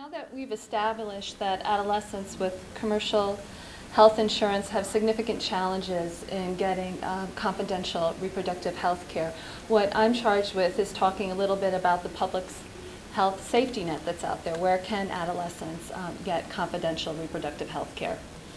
Now that we've established that adolescents with commercial health insurance have significant challenges in getting confidential reproductive health care, what I'm charged with is talking a little bit about the public's health safety net that's out there. Where can adolescents get confidential reproductive health care?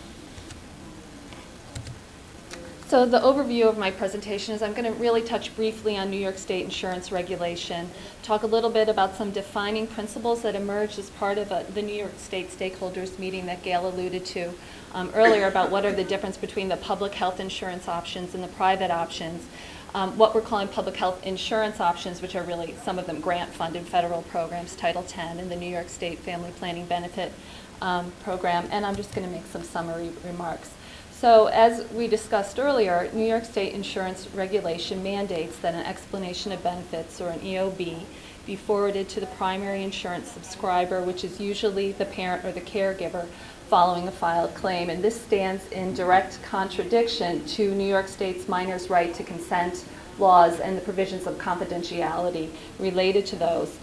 So the overview of my presentation is I'm going to really touch briefly on New York State insurance regulation, talk a little bit about some defining principles that emerged as part of the New York State stakeholders meeting that Gail alluded to earlier about what are the difference between the public health insurance options and the private options. What we're calling public health insurance options, which are really some of them grant-funded federal programs, Title X and the New York State Family Planning Benefit Program, and I'm just going to make some summary remarks. So as we discussed earlier, New York State insurance regulation mandates that an explanation of benefits, or an EOB, be forwarded to the primary insurance subscriber, which is usually the parent or the caregiver, following a filed claim. And this stands in direct contradiction to New York State's minors' right to consent laws and the provisions of confidentiality related to those.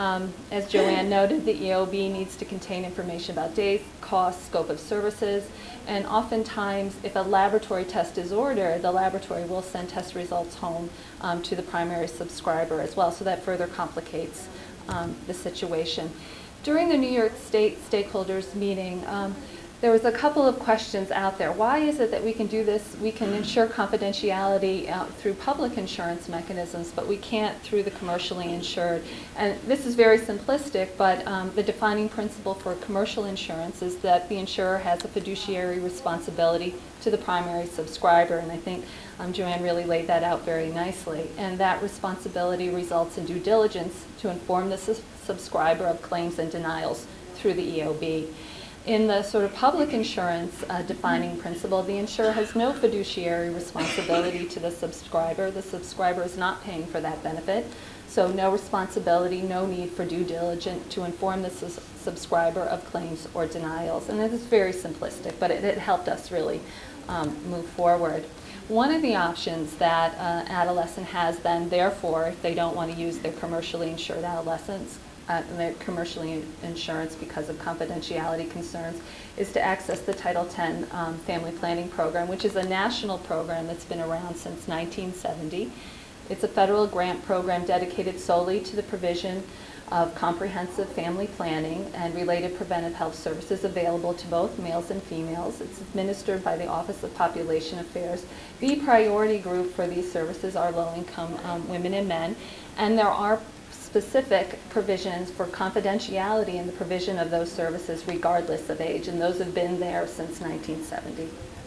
As Joanne noted, the EOB needs to contain information about dates, costs, scope of services, and oftentimes if a laboratory test is ordered, the laboratory will send test results home to the primary subscriber as well, so that further complicates the situation. During the New York State stakeholders meeting, there was a couple of questions out there. Why is it that we can do this? We can ensure confidentiality through public insurance mechanisms, but we can't through the commercially insured. And this is very simplistic, but the defining principle for commercial insurance is that the insurer has a fiduciary responsibility to the primary subscriber, and I think Joanne really laid that out very nicely. And that responsibility results in due diligence to inform the subscriber of claims and denials through the EOB. In the sort of public insurance defining principle, the insurer has no fiduciary responsibility to the subscriber. The subscriber is not paying for that benefit, so no responsibility, no need for due diligence to inform the subscriber of claims or denials. And this is very simplistic, but it helped us really move forward. One of the options that adolescent has then, therefore, if they don't want to use their commercially insured adolescents, their commercially insurance because of confidentiality concerns, is to access the Title X Family Planning Program, which is a national program that's been around since 1970. It's a federal grant program dedicated solely to the provision of comprehensive family planning and related preventive health services available to both males and females. It's administered by the Office of Population Affairs. The priority group for these services are low-income women and men, and there are specific provisions for confidentiality in the provision of those services regardless of age, and those have been there since 1970.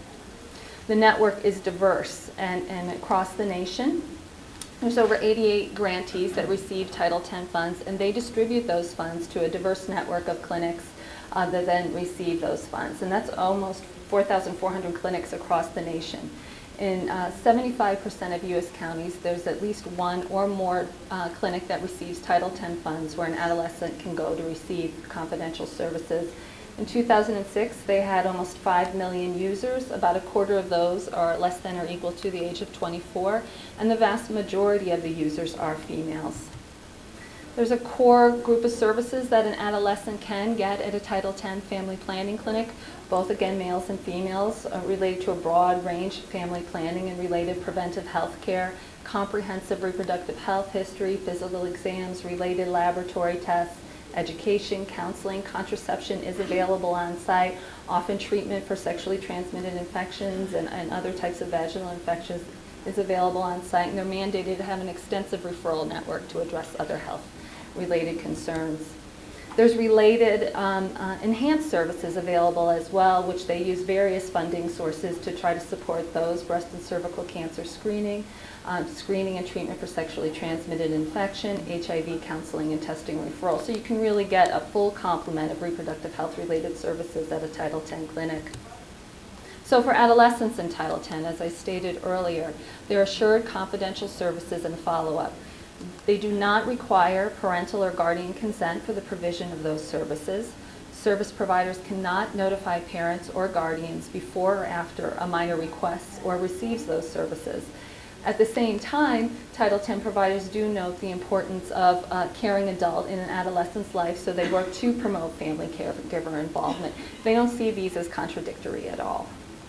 The network is diverse and across the nation. There's over 88 grantees that receive Title X funds, and they distribute those funds to a diverse network of clinics that then receive those funds. And that's almost 4,400 clinics across the nation. In 75% of U.S. counties, there's at least one or more clinic that receives Title X funds where an adolescent can go to receive confidential services. In 2006, they had almost 5 million users. About a quarter of those are less than or equal to the age of 24, and the vast majority of the users are females. There's a core group of services that an adolescent can get at a Title X family planning clinic, both again males and females, related to a broad range of family planning and related preventive health care, comprehensive reproductive health history, physical exams, related laboratory tests, education, counseling, contraception is available on site, often treatment for sexually transmitted infections and other types of vaginal infections is available on site, and they're mandated to have an extensive referral network to address other health-related concerns. There's related enhanced services available as well, which they use various funding sources to try to support those: breast and cervical cancer screening, screening and treatment for sexually transmitted infection, HIV counseling and testing referral. So you can really get a full complement of reproductive health-related services at a Title X clinic. So for adolescents in Title X, as I stated earlier, they're assured confidential services and follow-up. They do not require parental or guardian consent for the provision of those services. Service providers cannot notify parents or guardians before or after a minor requests or receives those services. At the same time, Title X providers do note the importance of a caring adult in an adolescent's life, so they work to promote family caregiver involvement. They don't see these as contradictory at all.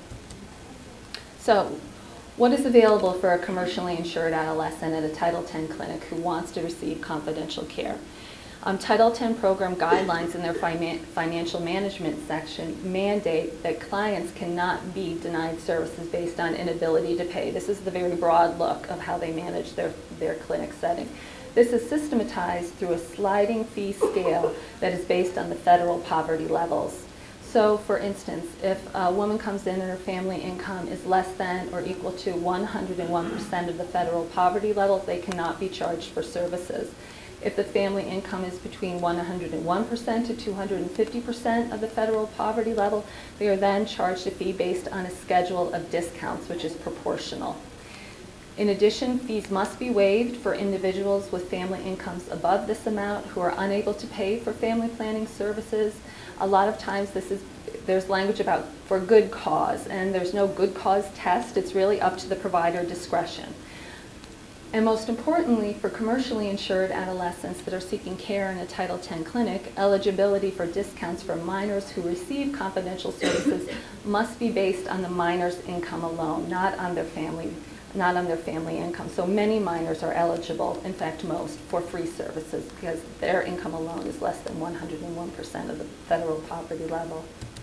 So, what is available for a commercially insured adolescent at a Title X clinic who wants to receive confidential care? Title X program guidelines in their financial management section mandate that clients cannot be denied services based on inability to pay. This is the very broad look of how they manage their clinic setting. This is systematized through a sliding fee scale that is based on the federal poverty levels. So, for instance, if a woman comes in and her family income is less than or equal to 101% of the federal poverty level, they cannot be charged for services. If the family income is between 101% to 250% of the federal poverty level, they are then charged a fee based on a schedule of discounts, which is proportional. In addition, fees must be waived for individuals with family incomes above this amount who are unable to pay for family planning services. A lot of times there's language about for good cause, and there's no good cause test. It's really up to the provider discretion. And most importantly, for commercially insured adolescents that are seeking care in a Title X clinic, eligibility for discounts for minors who receive confidential services must be based on the minor's income alone, not on their family income. So many minors are eligible, in fact most, for free services because their income alone is less than 101% of the federal poverty level.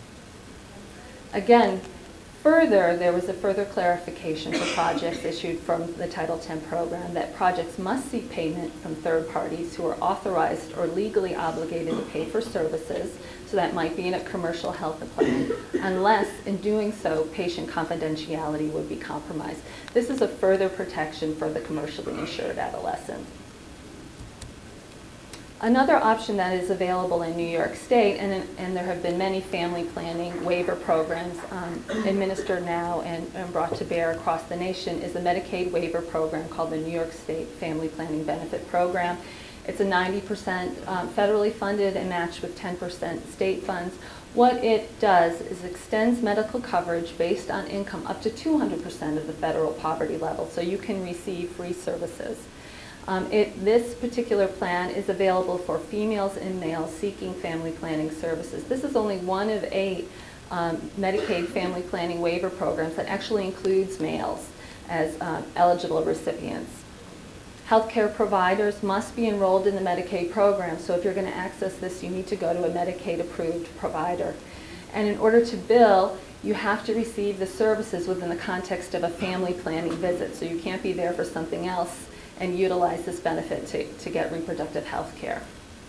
Again, there was a further clarification for projects issued from the Title X program that projects must seek payment from third parties who are authorized or legally obligated to pay for services, so that might be in a commercial health plan, unless in doing so patient confidentiality would be compromised. This is a further protection for the commercially insured adolescent. Another option that is available in New York State, and there have been many family planning waiver programs administered now and brought to bear across the nation, is a Medicaid waiver program called the New York State Family Planning Benefit Program. It's a 90% federally funded and matched with 10% state funds. What it does is extends medical coverage based on income up to 200% of the federal poverty level, so you can receive free services. This particular plan is available for females and males seeking family planning services. This is only one of 8 Medicaid family planning waiver programs that actually includes males as eligible recipients. Healthcare providers must be enrolled in the Medicaid program, so if you're going to access this, you need to go to a Medicaid-approved provider. And in order to bill, you have to receive the services within the context of a family planning visit, so you can't be there for something else and utilize this benefit to get reproductive health care.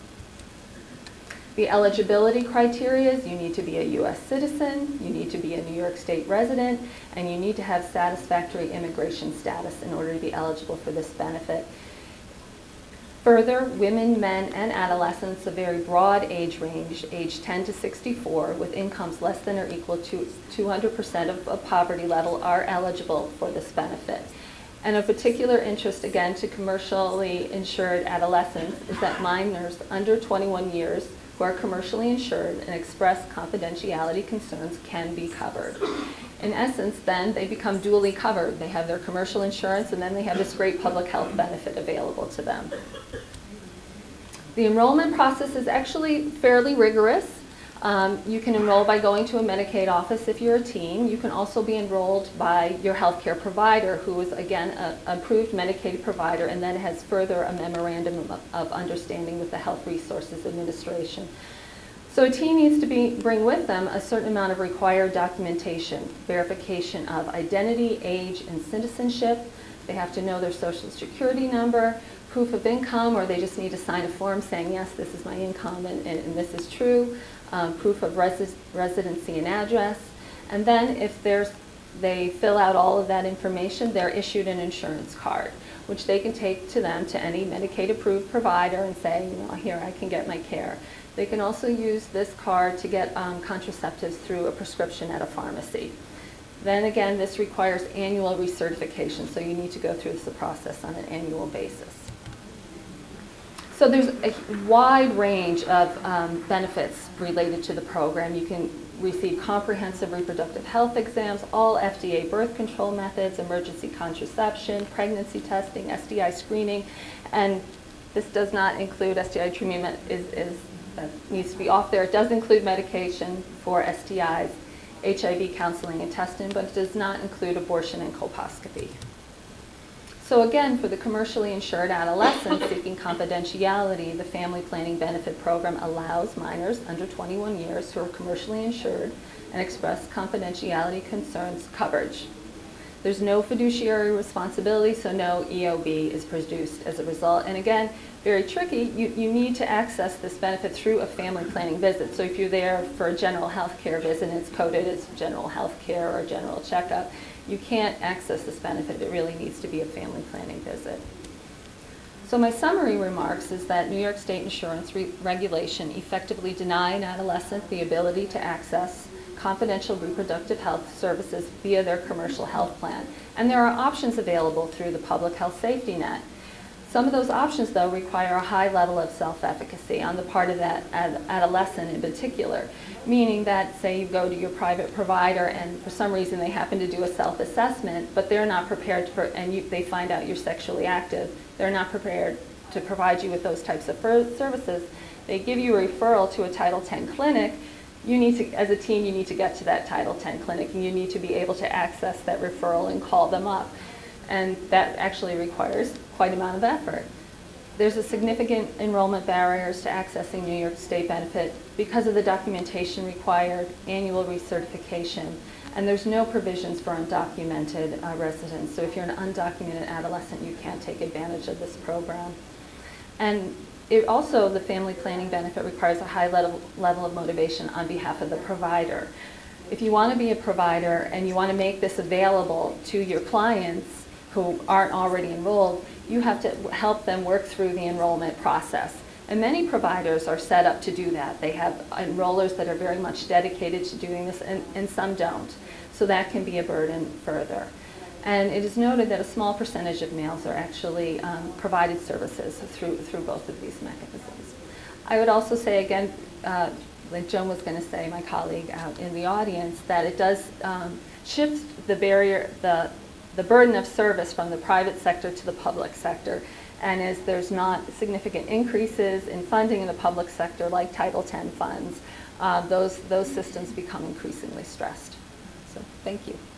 The eligibility criteria is you need to be a U.S. citizen, you need to be a New York State resident, and you need to have satisfactory immigration status in order to be eligible for this benefit. Further, women, men, and adolescents, a very broad age range, age 10 to 64, with incomes less than or equal to 200% of poverty level, are eligible for this benefit. And of particular interest, again, to commercially insured adolescents is that minors under 21 years who are commercially insured and express confidentiality concerns can be covered. In essence, then, they become duly covered. They have their commercial insurance, and then they have this great public health benefit available to them. The enrollment process is actually fairly rigorous. You can enroll by going to a Medicaid office if you're a teen. You can also be enrolled by your healthcare provider, who is, again, an approved Medicaid provider, and then has further a memorandum of understanding with the Health Resources Administration. So a teen needs to bring with them a certain amount of required documentation, verification of identity, age, and citizenship. They have to know their social security number, proof of income, or they just need to sign a form saying, yes, this is my income and this is true. Proof of residency and address, and then if they fill out all of that information, they're issued an insurance card, which they can take to any Medicaid-approved provider and say, you know, here, I can get my care. They can also use this card to get contraceptives through a prescription at a pharmacy. Then again, this requires annual recertification, so you need to go through this process on an annual basis. So there's a wide range of benefits related to the program. You can receive comprehensive reproductive health exams, all FDA birth control methods, emergency contraception, pregnancy testing, STI screening, and this does not include STI treatment needs to be off there. It does include medication for STIs, HIV counseling and testing, but it does not include abortion and colposcopy. So again, for the commercially insured adolescents seeking confidentiality, the Family Planning Benefit Program allows minors under 21 years who are commercially insured and express confidentiality concerns coverage. There's no fiduciary responsibility, so no EOB is produced as a result. And again, very tricky, you need to access this benefit through a family planning visit. So if you're there for a general health care visit and it's coded as general health care or general checkup, you can't access this benefit. It really needs to be a family planning visit. So my summary remarks is that New York State insurance regulation effectively denied adolescents the ability to access confidential reproductive health services via their commercial health plan. And there are options available through the public health safety net. Some of those options, though, require a high level of self-efficacy on the part of that adolescent in particular, meaning that, say, you go to your private provider and for some reason they happen to do a self-assessment, but they're not prepared to, and they find out you're sexually active, they're not prepared to provide you with those types of services. They give you a referral to a Title X clinic. You need to, as a teen, you need to get to that Title X clinic, and you need to be able to access that referral and call them up. And that actually requires quite an amount of effort. There's a significant enrollment barriers to accessing New York State benefit because of the documentation required, annual recertification, and there's no provisions for undocumented residents. So if you're an undocumented adolescent, you can't take advantage of this program. And it also, the family planning benefit requires a high level of motivation on behalf of the provider. If you want to be a provider and you want to make this available to your clients who aren't already enrolled, you have to help them work through the enrollment process. And many providers are set up to do that. They have enrollers that are very much dedicated to doing this, and some don't. So that can be a burden further. And it is noted that a small percentage of males are actually provided services through both of these mechanisms. I would also say again, like Joan was going to say, my colleague out in the audience, that it does shift the barrier, the burden of service from the private sector to the public sector. And as there's not significant increases in funding in the public sector like Title X funds, those systems become increasingly stressed. So thank you.